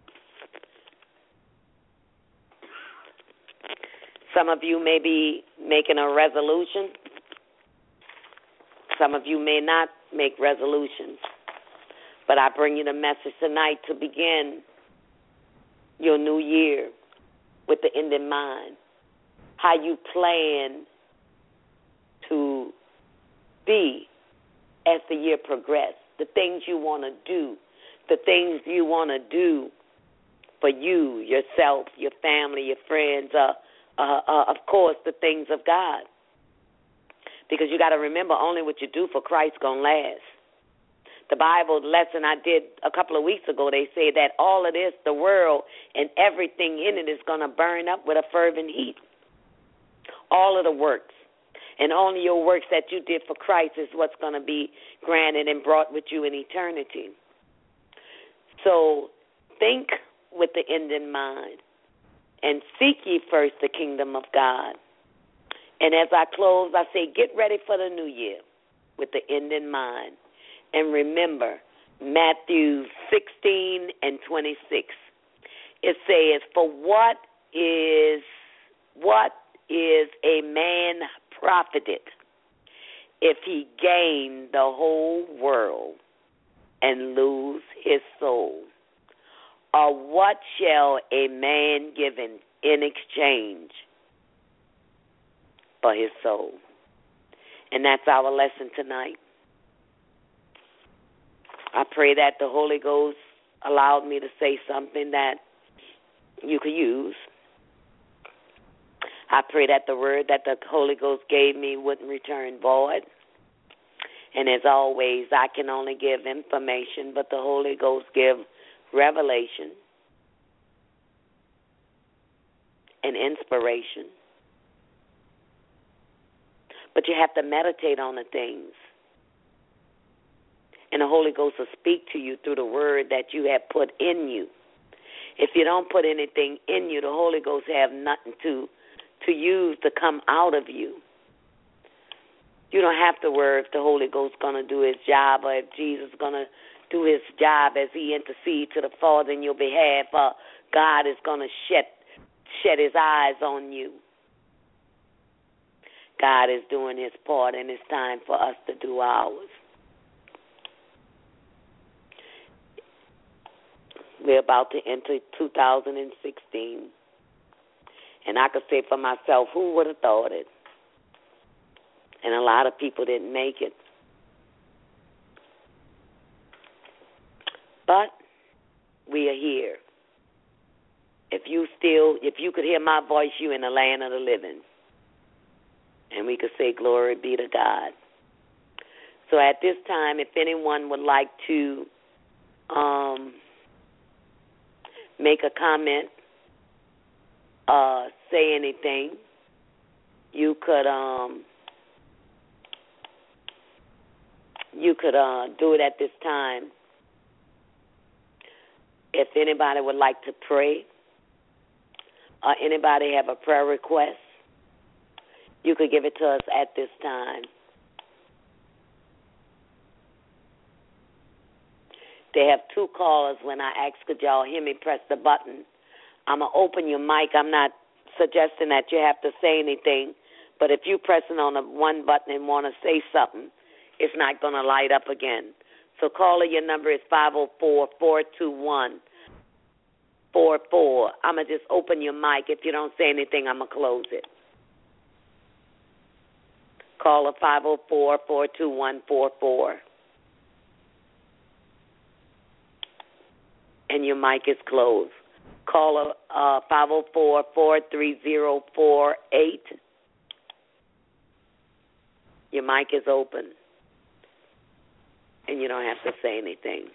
Some of you may be making a resolution. Some of you may not make resolutions. But I bring you the message tonight to begin your new year with the end in mind. How you plan to be as the year progresses. The things you want to do. The things you want to do for you, yourself, your family, your friends, of course, the things of God. Because you got to remember, only what you do for Christ going to last. The Bible lesson I did a couple of weeks ago, they say that all of this, the world and everything in it is going to burn up with a fervent heat. All of the works. And only your works that you did for Christ is what's going to be granted and brought with you in eternity. So think with the end in mind. And seek ye first the kingdom of God. And as I close, I say, get ready for the new year with the end in mind. And remember, Matthew 16 and 26. it says, for what is a man profited if he gain the whole world and lose his soul? Or what shall a man give in exchange for his soul? And that's our lesson tonight. I pray that the Holy Ghost allowed me to say something that you could use. I pray that the word that the Holy Ghost gave me wouldn't return void. And as always, I can only give information, but the Holy Ghost gives revelation and inspiration. But you have to meditate on the things. And the Holy Ghost will speak to you through the word that you have put in you. If you don't put anything in you, the Holy Ghost have nothing to use to come out of you. You don't have to worry if the Holy Ghost is going to do his job or if Jesus is going to do his job as he intercedes to the Father in your behalf, or God is going to shed his eyes on you. God is doing his part, and it's time for us to do ours. We're about to enter 2016. And I could say for myself, who would have thought it? And a lot of people didn't make it. But we are here. If you could hear my voice, you in the land of the living. And we could say, glory be to God. So at this time, if anyone would like to make a comment, say anything, you could do it at this time. If anybody would like to pray, or anybody have a prayer request, you could give it to us at this time. They have two callers. When I ask, could y'all hear me, press the button. I'm going to open your mic. I'm not suggesting that you have to say anything, but if you're pressing on the one button and want to say something, it's not going to light up again. So caller, your number is 504-421-44. I'm going to just open your mic. If you don't say anything, I'm going to close it. Caller 504-421-44. And your mic is closed. Caller 504-430-48. Your mic is open. And you don't have to say anything.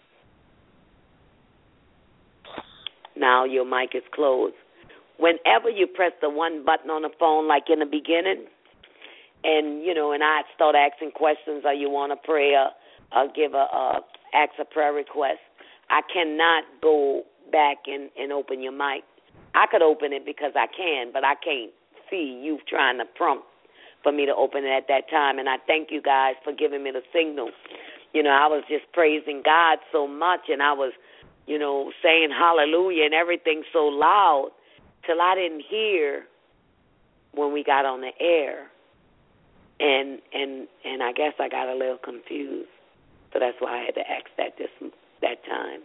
Now your mic is closed. Whenever you press the one button on the phone, like in the beginning, and I start asking questions, or you want to pray, or ask a prayer request, I cannot go back and open your mic. I could open it because I can, but I can't see you trying to prompt for me to open it at that time. And I thank you guys for giving me the signal. I was just praising God so much, and I was, saying hallelujah and everything so loud till I didn't hear when we got on the air. And I guess I got a little confused. So that's why I had to ask that time.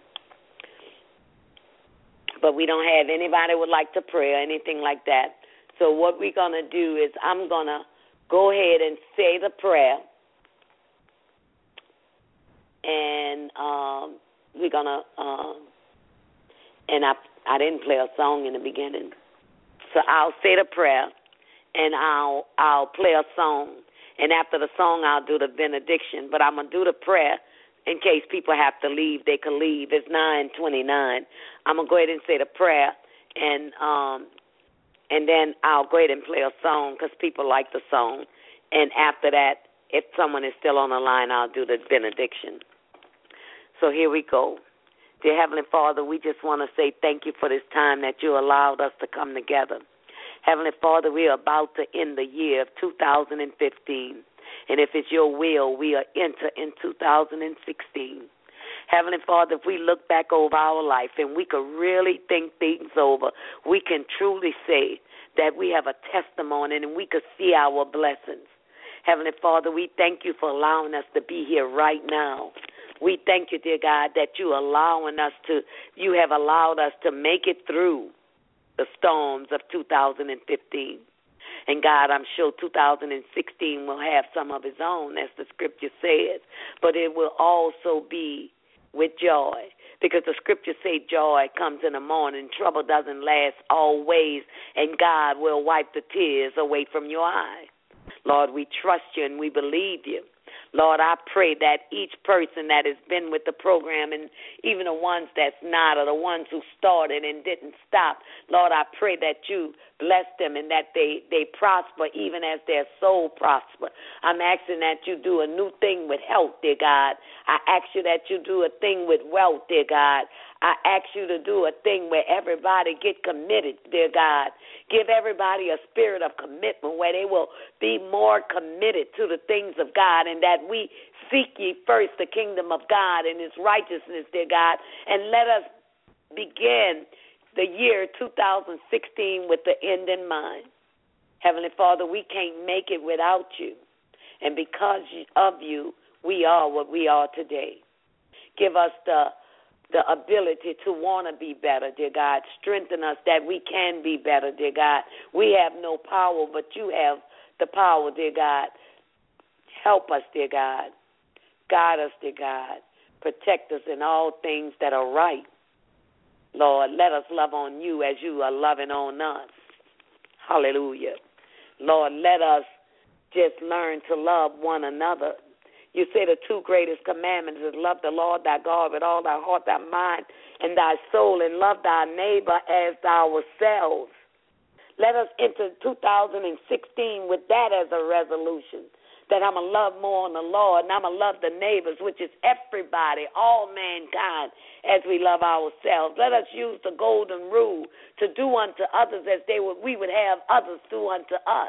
But we don't have anybody would like to pray or anything like that. So what we're going to do is I'm going to go ahead and say the prayer. And we're going to, and I didn't play a song in the beginning. So I'll say the prayer, and I'll play a song. And after the song, I'll do the benediction. But I'm going to do the prayer in case people have to leave. They can leave. It's 9:29. I'm going to go ahead and say the prayer, and then I'll go ahead and play a song because people like the song. And after that, if someone is still on the line, I'll do the benediction. So here we go. Dear Heavenly Father, we just want to say thank you for this time that you allowed us to come together. Heavenly Father, we are about to end the year of 2015. And if it's your will, we are enter in 2016. Heavenly Father, if we look back over our life and we could really think things over, we can truly say that we have a testimony and we could see our blessings. Heavenly Father, we thank you for allowing us to be here right now. We thank you, dear God, that you have allowed us to make it through the storms of 2015. And God, I'm sure 2016 will have some of its own, as the scripture says, but it will also be with joy, because the scriptures say joy comes in the morning, trouble doesn't last always, and God will wipe the tears away from your eye. Lord, we trust you and we believe you. Lord, I pray that each person that has been with the program, and even the ones that's not, or the ones who started and didn't stop, Lord, I pray that you bless them and that they prosper even as their soul prosper. I'm asking that you do a new thing with health, dear God. I ask you that you do a thing with wealth, dear God. I ask you to do a thing where everybody get committed, dear God. Give everybody a spirit of commitment where they will be more committed to the things of God, and that we seek ye first the kingdom of God and his righteousness, dear God, and let us begin the year 2016 with the end in mind. Heavenly Father, we can't make it without you, and because of you, we are what we are today. Give us the ability to want to be better, dear God. Strengthen us that we can be better, dear God. We have no power, but you have the power, dear God. Help us, dear God. Guide us, dear God. Protect us in all things that are right. Lord, let us love on you as you are loving on us. Hallelujah. Lord, let us just learn to love one another. You say the two greatest commandments is love the Lord thy God with all thy heart, thy mind, and thy soul, and love thy neighbor as ourselves. Let us enter 2016 with that as a resolution, that I'm going to love more on the Lord, and I'm going to love the neighbors, which is everybody, all mankind, as we love ourselves. Let us use the golden rule to do unto others as we would have others do unto us.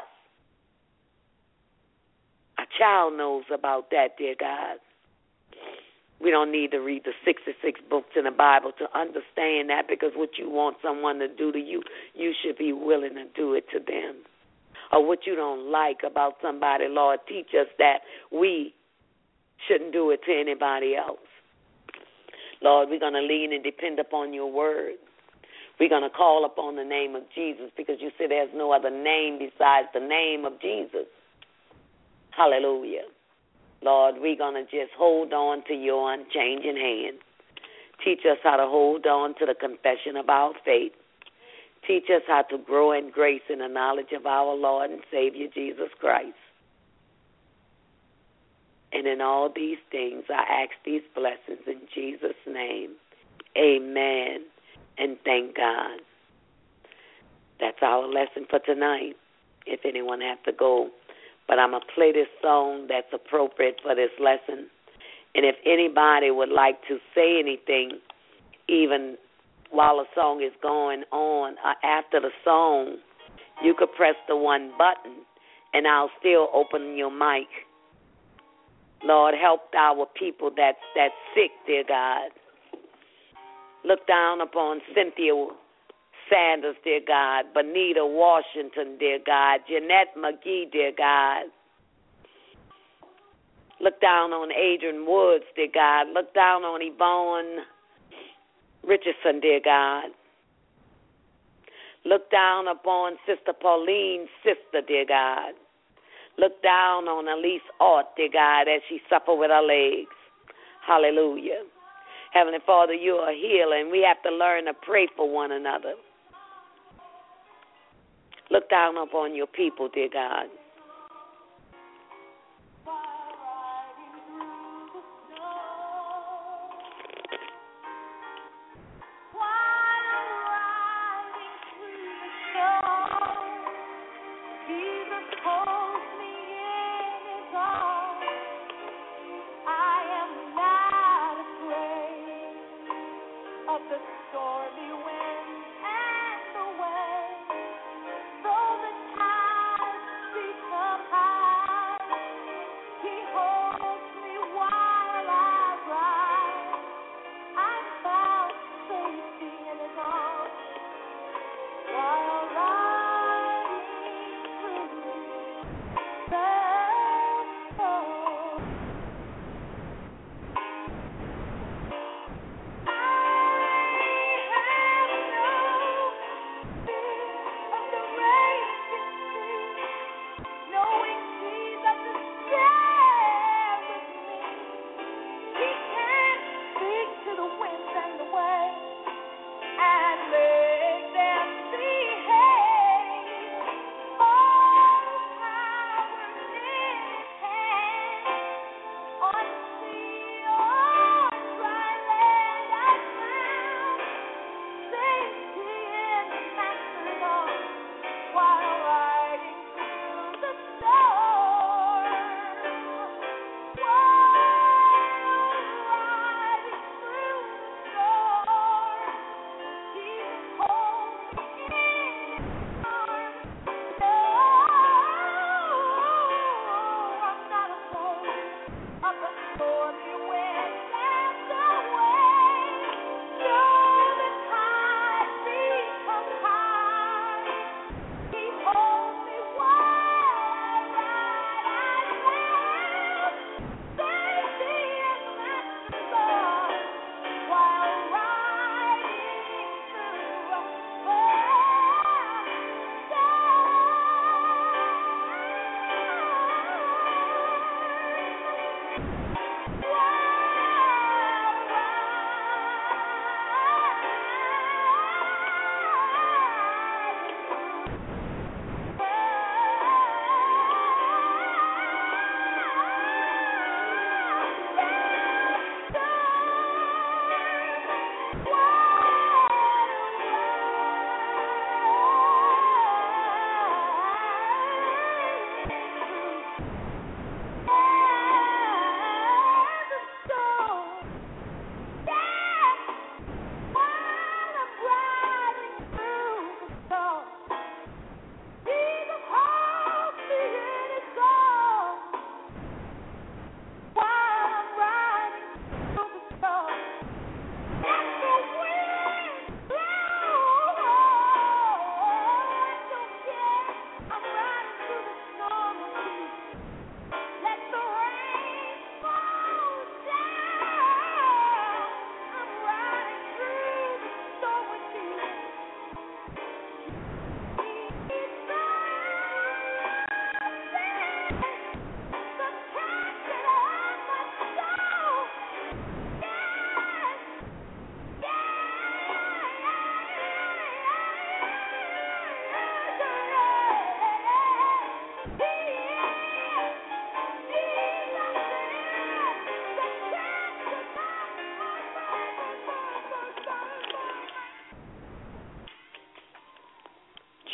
A child knows about that, dear God. We don't need to read the 66 books in the Bible to understand that, because what you want someone to do to you, you should be willing to do it to them. Or what you don't like about somebody, Lord, teach us that we shouldn't do it to anybody else. Lord, we're going to lean and depend upon your word. We're going to call upon the name of Jesus, because you say there's no other name besides the name of Jesus. Hallelujah. Lord, we're going to just hold on to your unchanging hand. Teach us how to hold on to the confession of our faith. Teach us how to grow in grace in the knowledge of our Lord and Savior, Jesus Christ. And in all these things, I ask these blessings in Jesus' name. Amen. And thank God. That's our lesson for tonight, if anyone has to go. But I'm going to play this song that's appropriate for this lesson. And if anybody would like to say anything, even while the song is going on, after the song, you could press the one button, and I'll still open your mic. Lord, help our people that's sick, dear God. Look down upon Cynthia Sanders, dear God, Bonita Washington, dear God, Jeanette McGee, dear God. Look down on Adrian Woods, dear God. Look down on Yvonne Richardson, dear God. Look down upon Sister Pauline's sister, dear God. Look down on Elise Ort, dear God, as she suffers with her legs. Hallelujah. Heavenly Father, you are a healer, and we have to learn to pray for one another. Look down upon your people, dear God.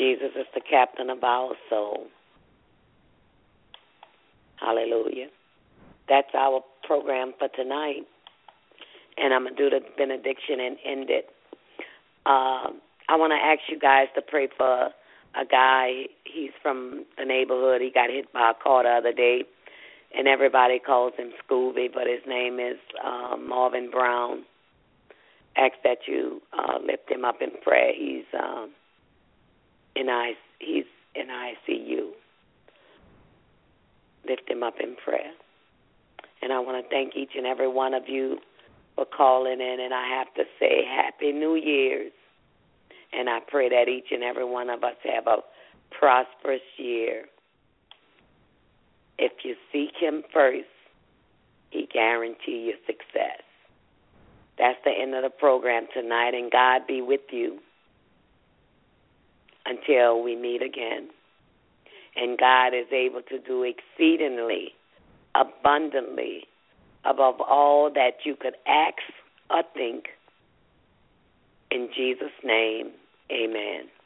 Jesus is the captain of our soul. Hallelujah. That's our program for tonight. And I'm going to do the benediction and end it. I want to ask you guys to pray for a guy. He's from the neighborhood. He got hit by a car the other day, and everybody calls him Scooby, but his name is Marvin Brown. Ask that you lift him up in prayer. He's in ICU. Lift him up in prayer. And I want to thank each and every one of you for calling in, and I have to say Happy New Year's. And I pray that each and every one of us have a prosperous year. If you seek him first, he guarantees your success. That's the end of the program tonight, and God be with you until we meet again. And God is able to do exceedingly, abundantly, above all that you could ask or think. In Jesus' name, amen.